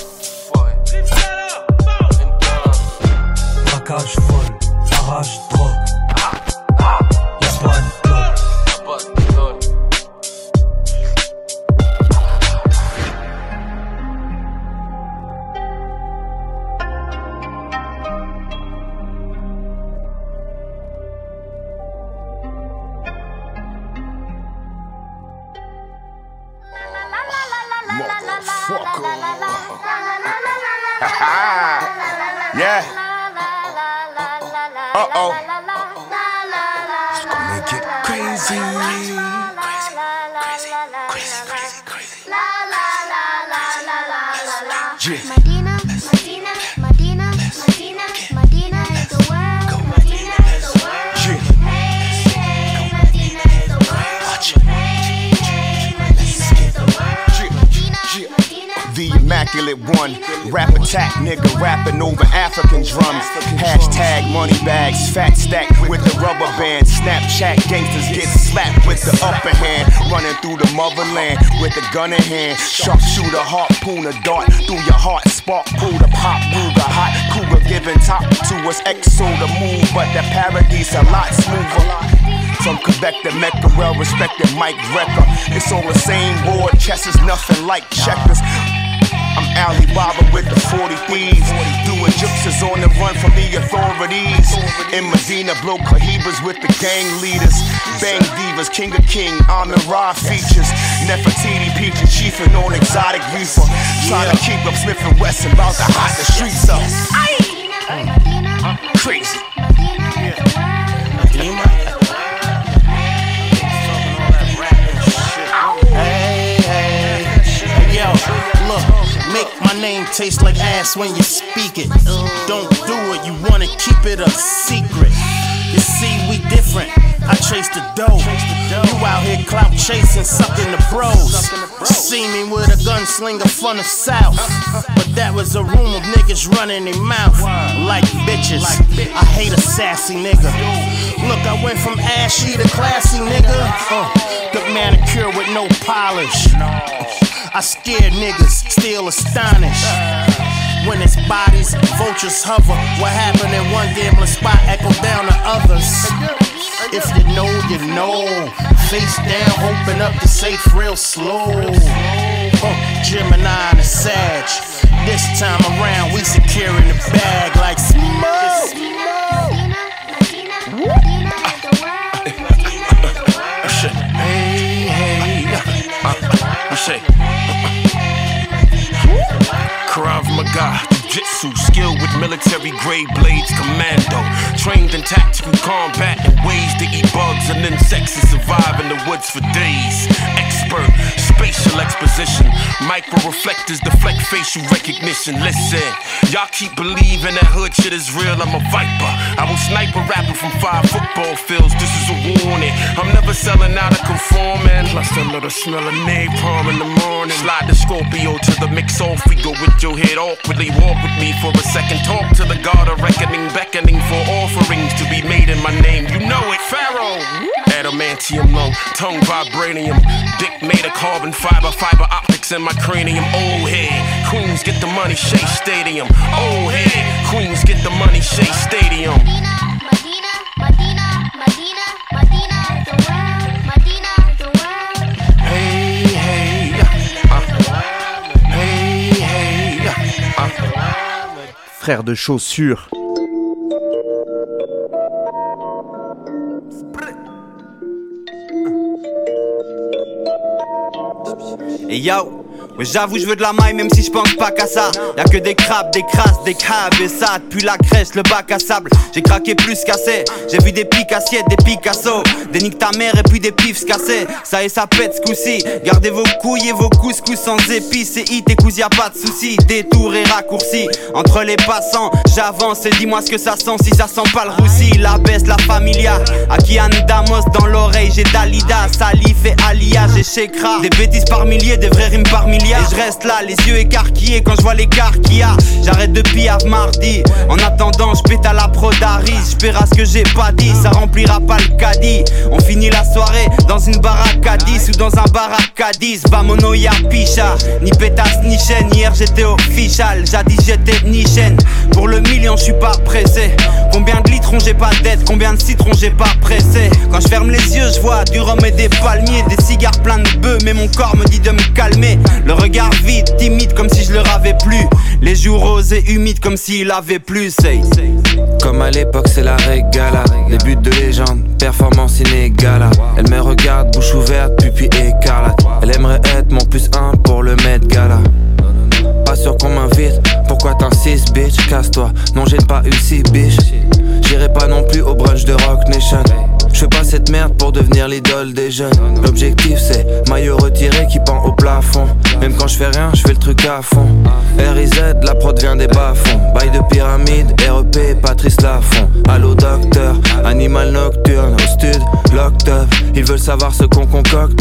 Speaker 20: Braquage, vol, arrache, drogue. Y'a pas de lol.
Speaker 15: Yeah. Uh-oh. It's gonna make it crazy.
Speaker 21: Medina, Medina, Medina, Medina, Medina is the world. Medina is the world. Hey, hey, Medina is the world. Hey, hey, Medina is the world. Medina, Medina.
Speaker 15: The immaculate one, rap attack nigga rapping over African drums. Hashtag money bags, fat stack with the rubber band. Snapchat gangsters get slapped with the upper hand. Running through the motherland with a gun in hand. Sharpshooter, harpoon, a dart through your heart. Spark, pull the pop, Ruger, hot cougar giving top to us. Exo the move, but the paradise a lot smoother. From Quebec to Mecca, well respected Mike Wrecker. It's on the same board, chess is nothing like checkers. I'm Alibaba with the 40 thieves. Doing gypsies on the run from the authorities. In Medina, blow Cohibas with the gang leaders. Bang divas, King of King, Amin Ra features. Nefertiti, Peachy, chiefin' on exotic reefer. Trying to keep up Smith & Wesson, about to hot the streets up. Crazy.
Speaker 2: taste like ass when you speak it. Don't do it, you wanna keep it a secret. You see, we different. I chase the dough. You out here clout chasing, sucking the bros. See me with a gunslinger from the south, but that was a room of niggas running their mouth like bitches. I hate a sassy nigga. Look, I went from ashy to classy, nigga. Good manicure with no polish. I scared niggas, still astonished. When it's bodies, vultures hover. What happened in one gambling spot echo down to others. If you know, you know. Face down, open up the safe real slow. Gemini and a Sag. This time around, we securing the bag like smoke. Hey, hey. Krav Maga, Jiu-Jitsu, skilled with military grade blades, commando. Trained in tactical combat and ways to eat bugs and insects and survive in the woods for days. Expert, spatial exposition, micro reflectors deflect facial recognition. Listen, y'all keep believing that hood shit is real, I'm a viper. I will snipe a rapper from 5 football fields, this is a warning. I'm never selling out of conforming. Plus a little smell of napalm in the morning. Slide the Scorpio to the mix off, we go with your head awkwardly. Walk with me for a second, talk to the God of reckoning, beckoning for offerings to be made in my name. You know it, Pharaoh. Adamantium lung, tongue vibranium, dick made of carbon fiber, fiber optics in my cranium. Oh hey, Queens get the money, Shea Stadium. Oh hey, Queens get the money, Shea Stadium.
Speaker 3: Frère de chaussures.
Speaker 8: Et yo, mais j'avoue je veux de la maille même si je pense pas qu'à ça. Y'a que des crabes, des crasses, des crabes et ça depuis la crèche, le bac à sable. J'ai craqué plus qu'assez, j'ai vu des pics assiettes, des Picasso, des nique ta mère et puis des pifs cassés. Ça et ça pète ce coup-ci, gardez vos couilles et vos couscous sans épices. Et hit et coups y'a pas de soucis, détour et raccourci. Entre les passants, j'avance et dis-moi ce que ça sent si ça sent pas le roussi. La baisse, la familia, Akian Damos dans l'oreille, j'ai Dalida, Salif et Alia, j'ai Shekra. Des bêtises par milliers, des vraies rimes par milliards. Et je reste là, les yeux écarquillés quand je vois l'écart qu'il y a. J'arrête de piaf mardi. En attendant, je pète à la prodaris. Je paierai ce que j'ai pas dit, ça remplira pas le caddie. On finit la soirée dans une baraque à 10 ou dans un baraque à 10. Vamono ya picha, ni pétasse ni chaîne. Hier j'étais official, jadis j'étais ni chaîne. Pour le million je suis pas pressé. Combien de litrons j'ai pas d'aide, combien de citrons j'ai pas pressé. Quand je ferme les yeux je vois du rhum et des palmiers. Des cigares pleins de bœufs mais mon corps me dit de me calmer. Le regard vide, timide comme si je le ravais plus. Les joues roses et humides comme s'il avait plus.
Speaker 22: Comme à l'époque c'est la régala. Début de légende, performance inégale. Elle me regarde, bouche ouverte, pupille écarlate. Elle aimerait être mon +1 pour le Met Gala. Pas sûr qu'on m'invite, pourquoi t'insistes bitch? Casse-toi, non j'ai pas eu si bitch. J'irai pas non plus au brunch de Rock Nation. Je fais pas cette merde pour devenir l'idole des jeunes. L'objectif c'est maillot retiré qui pend au plafond. Même quand je fais rien, je fais le truc à fond. RIZ, la prod vient des bas-fonds. Bail de pyramide, REP, Patrice Laffont. Allô docteur, animal nocturne. Au stud, locked up, ils veulent savoir ce qu'on concocte.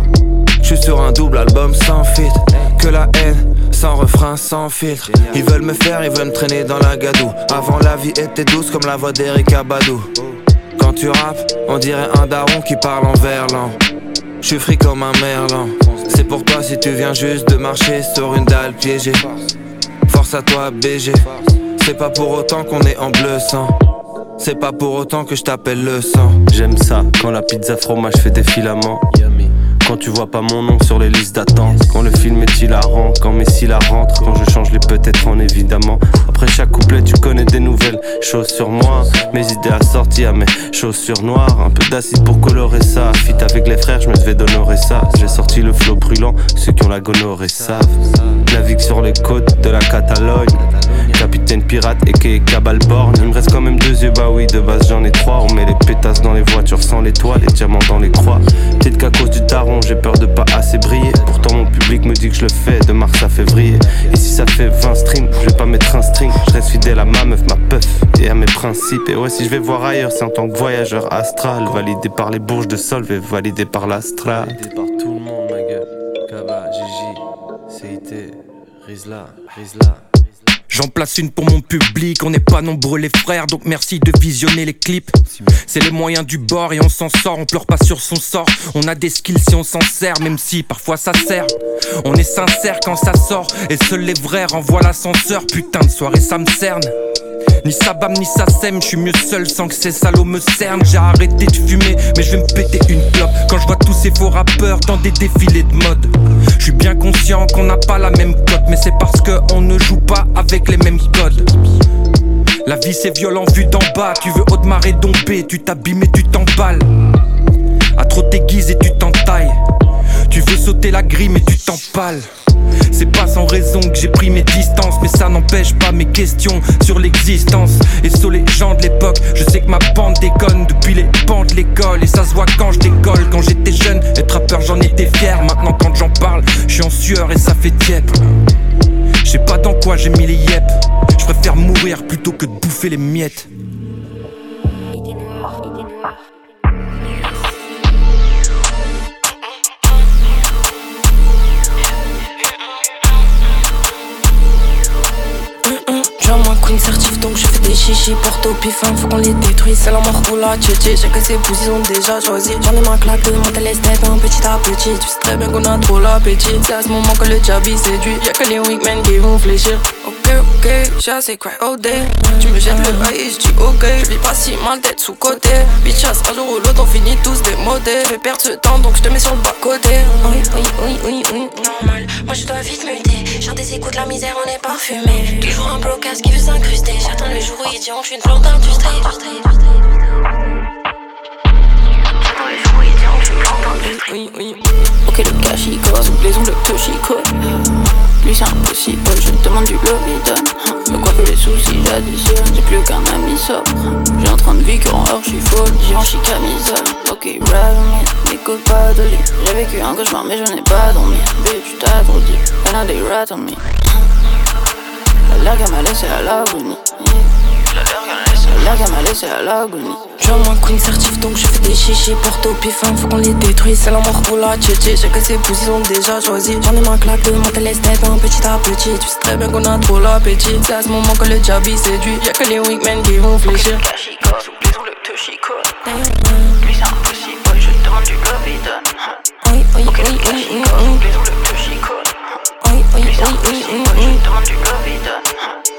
Speaker 22: Je suis sur un double album sans feat. Que la haine, sans refrain, sans filtre. Ils veulent me faire, ils veulent me traîner dans la gadoue. Avant la vie était douce comme la voix d'Eric Abadou. Quand tu rappes, on dirait un daron qui parle en verlan. Je suis free comme un merlan. C'est pour toi si tu viens juste de marcher sur une dalle piégée. Force à toi BG. C'est pas pour autant qu'on est en bleu sang. C'est pas pour autant que je t'appelle le sang.
Speaker 18: J'aime ça, quand la pizza fromage fait des filaments. Quand tu vois pas mon nom sur les listes d'attente. Quand le film est hilarant, quand Messi la rentre. Quand je change les peut-être en évidemment. Après chaque couplet tu connais des nouvelles choses sur moi. Mes idées assorties à mes chaussures noires. Un peu d'acide pour colorer ça. Fit avec les frères je me devais d'honorer ça. J'ai sorti le flow brûlant, ceux qui ont la gonorrhée savent. Navigue sur les côtes de la Catalogne. Capitaine capitaine pirate et Cabal Born. Il me reste quand même 2 yeux, bah oui, de base j'en ai 3. On met les pétasses dans les voitures sans les toits, les diamants dans les croix. Peut-être qu'à cause du daron, j'ai peur de pas assez briller. Pourtant mon public me dit que je le fais de mars à février. Et si ça fait 20 streams, je vais pas mettre un string. Je reste fidèle à ma meuf, ma puff et à mes principes. Et ouais, si je vais voir ailleurs, c'est en tant que voyageur astral. Validé par les bourges de Solvay, validé par l'Astra.
Speaker 22: Validé par tout le monde, ma gueule. Kaba, Gigi, CIT, Rizla.
Speaker 4: J'en place une pour mon public, on n'est pas nombreux les frères, donc merci de visionner les clips. C'est les moyens du bord et on s'en sort, on pleure pas sur son sort. On a des skills si on s'en sert, même si parfois ça sert. On est sincère quand ça sort, et seuls les vrais renvoient l'ascenseur. Putain de soirée ça me cerne. Ni ça bam ni ça sème, je suis mieux seul sans que ces salauds me cernent. J'ai arrêté de fumer, mais je vais me péter une clope quand je vois tous ces faux rappeurs dans des défilés de mode. Je suis bien conscient qu'on n'a pas la même cote, mais c'est parce qu'on ne joue pas avec les mêmes codes. La vie c'est violent vu d'en bas, tu veux Audemars et Dombé, tu t'habilles mais tu t'emballes. À trop t'aiguises et tu t'entailles. Tu veux sauter la grille mais tu t'empales. C'est pas sans raison que j'ai pris mes distances, mais ça n'empêche pas mes questions sur l'existence. Et sur les gens de l'époque, je sais que ma bande déconne depuis les bancs de l'école. Et ça se voit quand je décolle. Quand j'étais jeune, être rappeur j'en étais fier. Maintenant quand j'en parle, je suis en sueur et ça fait tiède. Je sais pas dans quoi j'ai mis les yep. Je préfère mourir plutôt que de bouffer les miettes.
Speaker 6: Queen certif donc je fais des chichis. Porte au pif, faut qu'on les détruise. C'est la mort ou la tchétché. J'ai que ces pouces, ils ont déjà choisi. J'en ai ma claque de monter les steps un petit à petit. Tu sais très bien qu'on a trop l'appétit. C'est à ce moment que le jabby séduit. Y'a que les wingmen qui vont fléchir. Ok, j'ai assez cry all day. Tu me jettes le bail, je dis ok. Je vis pas si mal d'être sous côté. Bitchass, un jour ou l'autre on finit tous démodés. Je vais perdre ce temps donc je te mets sur le bas côté. Oui, normal. Moi je dois vite muter. Genre des échos de la misère, on est parfumé. Toujours un blocage qui veut s'incruster. J'attends le jour où ils diront que je suis une plante d'industrie. Oui. Ok, le cash il gosse, les ongles que j'y colle. Lui c'est impossible, je te demande du love, il donne. Me quoi que les soucis j'additionne, j'ai plus qu'un ami sobre. J'ai un train de vie qu'horreur, je suis folle, j'ai en chi camisole. Ok, ride on me, n'écoute pas de lit. J'ai vécu un cauchemar mais je n'ai pas dormi. Bitch, t'as trop dit, and now they rat on me. La largue m'a laissé à l'agonie. La gamme m'a laissé à l'agonie. J'ai un queen certif donc je fais des chichis. Porte au pif, faut qu'on les détruise. C'est la mort ou la tchétché. J'ai que ces pouces, ils ont déjà choisi. J'en ai ma claque de monter les steps un petit à petit. Tu sais très bien qu'on a trop l'appétit. C'est à ce moment que le jabby séduit. Y'a que les wingmen qui vont fléchir. Le cash il gosse, oublie le te chicote. Lui c'est impossible, je te demande du love, il donne. Oui. Le cash il gosse, oublie le te chicote. Lui c'est impossible, je te demande du love, il donne.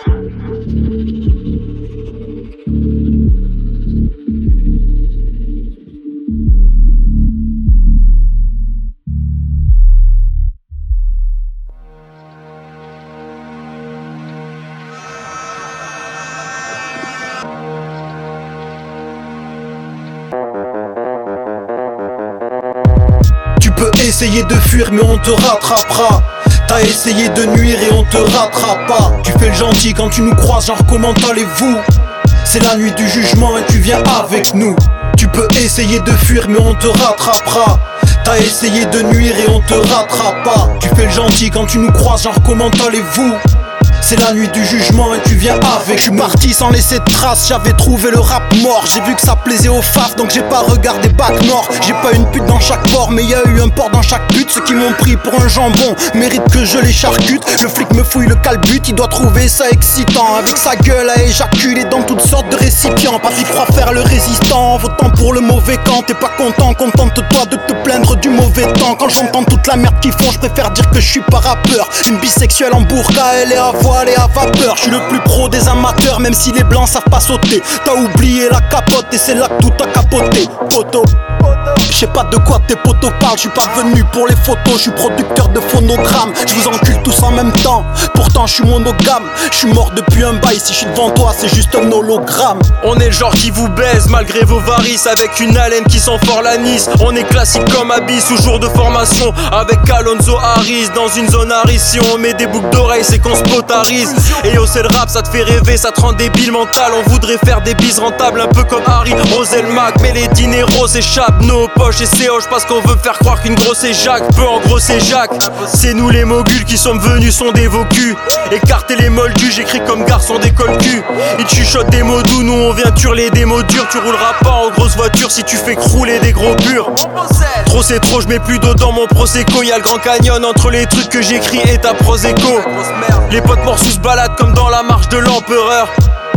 Speaker 5: Tu peux essayer de fuir mais on te rattrapera. T'as essayé de nuire et on te rattrape pas. Tu fais le gentil quand tu nous croises, genre comment allez-vous? C'est la nuit du jugement et tu viens avec nous. Tu peux essayer de fuir mais on te rattrapera. T'as essayé de nuire et on te rattrape pas. Tu fais le gentil quand tu nous croises, genre comment allez-vous? C'est la nuit du jugement et tu viens avec. Je suis parti sans laisser de traces, j'avais trouvé le rap mort. J'ai vu que ça plaisait aux faf donc j'ai pas regardé Bac Nord. J'ai pas une pute dans chaque port mais y'a eu un port dans chaque pute. Ceux qui m'ont pris pour un jambon méritent que je les charcute. Le flic me fouille le calbut, il doit trouver ça excitant. Avec sa gueule à éjaculer dans toutes sortes de récipients. Papy croit faire le résistant, votant pour le mauvais camp. T'es pas content, contente-toi de te plaindre du mauvais temps. Quand j'entends toute la merde qu'ils font, je préfère dire que je suis pas rappeur. Une bisexuelle en burqa, elle est à voile et à vapeur. Je suis le plus pro des amateurs, même si les blancs savent pas sauter. T'as oublié la capote et c'est là que tout a capoté. Poto, Je sais pas de quoi tes potos parlent, je suis pas venu pour les photos, je suis producteur de phonogrammes. Je vous encule tous en même temps, pourtant je suis monogame. Je suis mort depuis un bail, si je suis devant toi c'est juste un hologramme.
Speaker 1: On est le genre qui vous baise malgré vos varices, avec une haleine qui sent fort l'anis. On est classique comme Abyss ou jour de formation avec Alonso Harris. Dans une zone à risque, si on met des boucles d'oreilles c'est qu'on se potarise. Et yo c'est le rap, ça te fait rêver, ça te rend débile mental. On voudrait faire des bises rentables, un peu comme Harry, Rosel Mac. Mais les dineros s'échappent nos poches et c'est hoche parce qu'on veut faire croire qu'une grosse est Jacques. Peu en gros c'est Jacques. C'est nous les moguls qui sommes venus sont des vocus. Écartez les moldus, j'écris comme garçon des cul. Ils chuchotent des mots doux, nous on vient turler des mots durs. Tu rouleras pas en grosse voiture si tu fais crouler des gros purs. Trop c'est trop, je mets plus d'eau dans mon prosecco. Y'a le Grand Canyon entre les trucs que j'écris et ta proseco. Les potes morts sous se baladent comme dans la marche de l'empereur.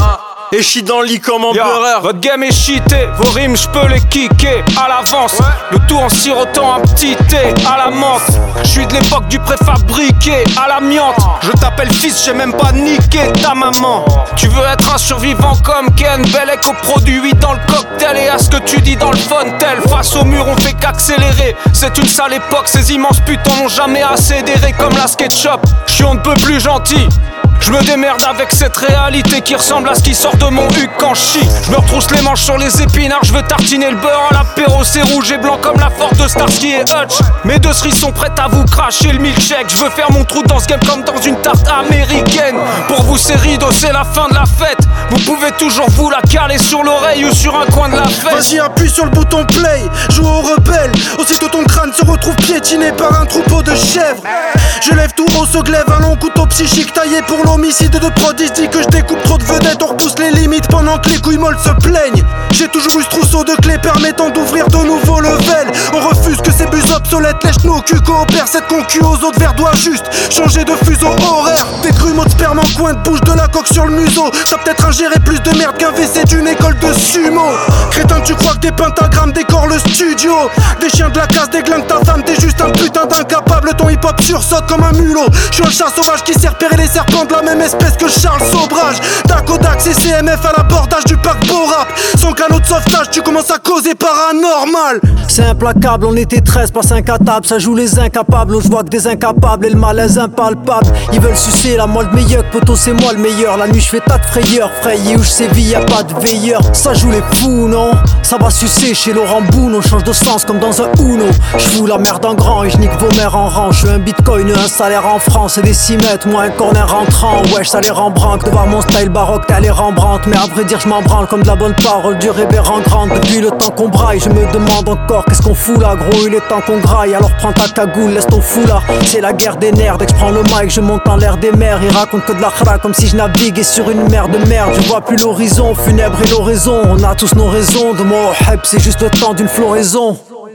Speaker 1: Et shit dans le lit comme empereur.
Speaker 9: Votre game est cheaté, vos rimes j'peux les kicker à l'avance. Le tout en sirotant un petit thé à la menthe. J'suis de l'époque du préfabriqué à l'amiante. Je t'appelle fils, j'ai même pas niqué ta maman. Tu veux être un survivant comme Ken, bel éco-produit dans le cocktail. Et à ce que tu dis dans le fontel, face au mur on fait qu'accélérer. C'est une sale époque, ces immenses putains n'ont jamais accéléré comme la SketchUp. J'suis on ne peut plus gentil. Je me démerde avec cette réalité qui ressemble à ce qui sort de mon huc quand je chie. Je me retrousse les manches sur les épinards, je veux tartiner le beurre à l'apéro, c'est rouge et blanc comme la force de Starsky et Hutch. Mes deux cerises sont prêtes à vous cracher le milkshake. Je veux faire mon trou dans ce game comme dans une tarte américaine. Pour vous c'est rideau, c'est la fin de la fête. Vous pouvez toujours vous la caler sur l'oreille ou sur un coin de la fête.
Speaker 5: Vas-y appuie sur le bouton play, joue au rebelle. Aussitôt ton crâne se retrouve piétiné par un troupeau de chèvres. Je lève tout haut, se glaive, un long couteau psychique taillé pour l'homicide de Prodis. Dit que je découpe trop de vedettes, on repousse les limites pendant que les couilles molles se plaignent. J'ai toujours eu ce trousseau de clés permettant d'ouvrir de nouveaux levels. On refuse que ces bus obsolètes lèchent nos culs, coopèrent cette concu aux autres verres doit juste changer de fuseau horaire. Des grumeaux de sperme en coin de bouche, de la coque sur le museau. T'as peut-être ingéré plus de merde qu'un WC d'une école de sumo. Crétin, tu crois que des pentagrammes décorent le studio. Des chiens de la casse, des glingues, ta femme, t'es juste un putain d'incapable. Ton hip-hop sursaute comme un mulot. Je suis un chat sauvage qui sait repérer les serpents de la même espèce que Charles Sobrage. Dakodak, c'est CMF à l'abordage du pack Borap. Sans canot de sauvetage, tu commences à causer paranormal.
Speaker 23: C'est implacable, on était 13, pas 5 à table. Ça joue les incapables, je vois que des incapables et le malaise impalpable. Ils veulent sucer la moelle de meilleur, poteau c'est moi le meilleur. La nuit je fais tas de frayeurs, frayé où je sévis y'a pas de veilleur. Ça joue les fous non, ça va sucer chez Laurent Boone. On change de sens comme dans un Uno. Je fous la merde en grand et je nique vos mères en rang. Je suis un bitcoin, un salaire en France et des 6 mètres, moi un corner rentrant. Wesh ça les rend branque, de voir mon style baroque t'as les Rembrandt. Mais à vrai dire je m'en branle comme de la bonne parole du révérend Grant. Depuis le temps qu'on braille, je me demande encore qu'est-ce qu'on fout là gros, il est temps qu'on graille. Alors prends ta cagoule, laisse ton fou là. C'est la guerre des nerfs, dès que je prends le mic je monte en l'air des mers. Ils racontent que de la khra comme si je naviguais sur une mer de merde. Je vois plus l'horizon, funèbre et l'oraison. On a tous nos raisons, de moi au hype c'est juste le temps d'une floraison.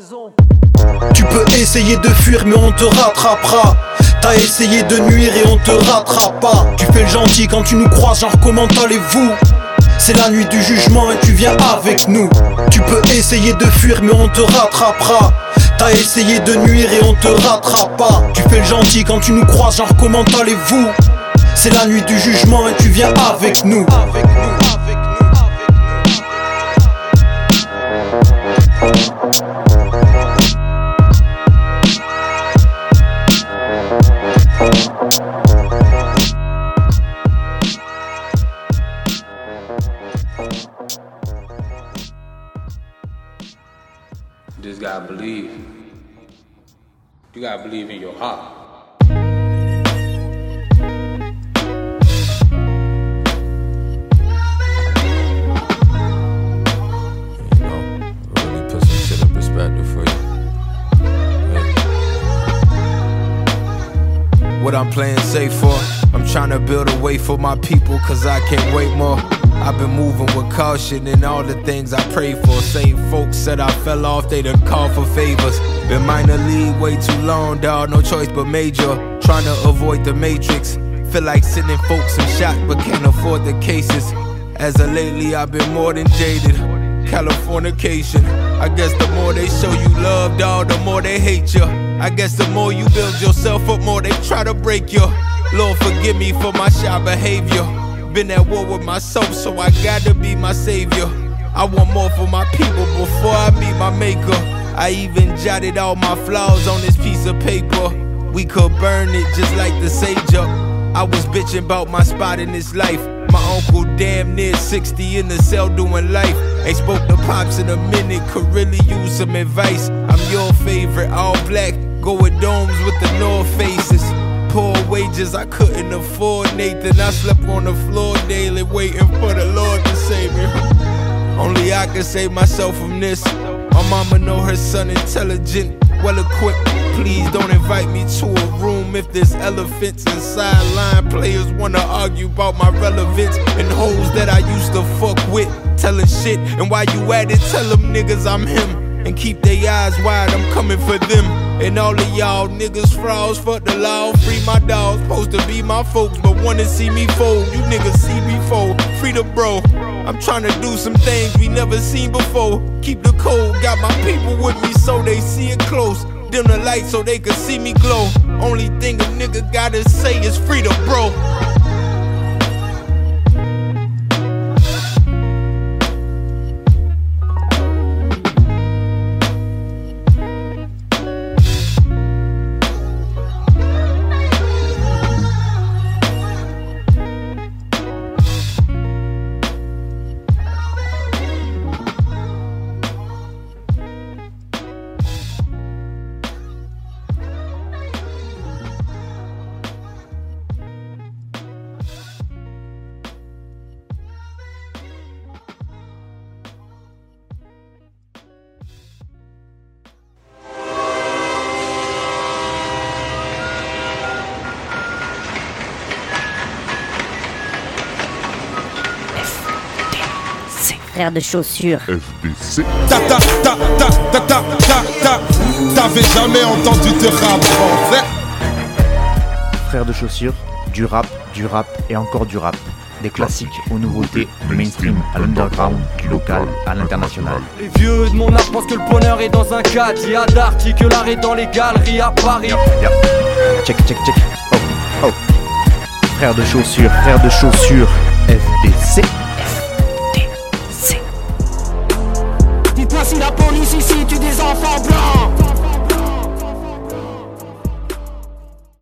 Speaker 5: Tu peux essayer de fuir mais on te rattrapera. T'as essayé de nuire et on te rattrape pas. Tu fais le gentil quand tu nous croises, genre comment allez-vous? C'est la nuit du jugement et tu viens avec nous. Tu peux essayer de fuir mais on te rattrapera. T'as essayé de nuire et on te rattrape pas. Tu fais le gentil quand tu nous croises, genre comment allez-vous? C'est la nuit du jugement et tu viens avec nous.
Speaker 24: You just gotta believe. You gotta believe in your heart.
Speaker 7: Really put some shit in perspective for you. Yeah. What I'm playing safe for, I'm trying to build a way for my people, cause I can't wait more. I've been moving with caution in all the things I pray for. Same folks said I fell off, they done called for favors. Been minor league way too long, dawg, no choice but major. Trying to avoid the matrix. Feel like sending folks some shot, but can't afford the cases. As of lately, I've been more than jaded. Californication. I guess the more they show you love, dawg, the more they hate you. I guess the more you build yourself up, more they try to break you. Lord, forgive me for my shy behavior. Been at war with myself, so I gotta be my savior. I want more for my people before I meet my maker.
Speaker 8: I even jotted all my flaws on this piece of paper. We could burn it just like the sage up. I was bitching about my spot in this life. My uncle damn near 60 in the cell doing life. Ain't spoke to pops in a minute, could really use some advice. I'm your favorite, all black, go with domes with the North Faces. Poor wages, I couldn't afford Nathan. I slept on the floor daily, waiting for the Lord to save me. Only I can save myself from this. My mama know her son intelligent, well equipped. Please don't invite me to a room if there's elephants and sideline players wanna argue about my relevance. And hoes that I used to fuck with, telling shit. And while you at it, tell them niggas I'm him. And keep their eyes wide, I'm coming for them. And all of y'all niggas frauds, fuck the law, free my dogs. Supposed to be my folks, but wanna see me fold. You niggas see me fold, free the bro. I'm tryna do some things we never seen before. Keep the code, got my people with me so they see it close. Dim the light so they can see me glow. Only thing a nigga gotta say is free the bro.
Speaker 10: Frère de chaussures.
Speaker 11: FDC. T'avais jamais entendu de rap français?
Speaker 3: Frère de chaussures, du rap et encore du rap. Des classiques aux nouveautés, du mainstream à l'underground, du local à l'international.
Speaker 20: Les vieux de mon art pensent que le bonheur est dans un cadre. Il y a d'arty que l'art est dans les galeries à Paris.
Speaker 3: Check. Oh. Frère de chaussures, FDC.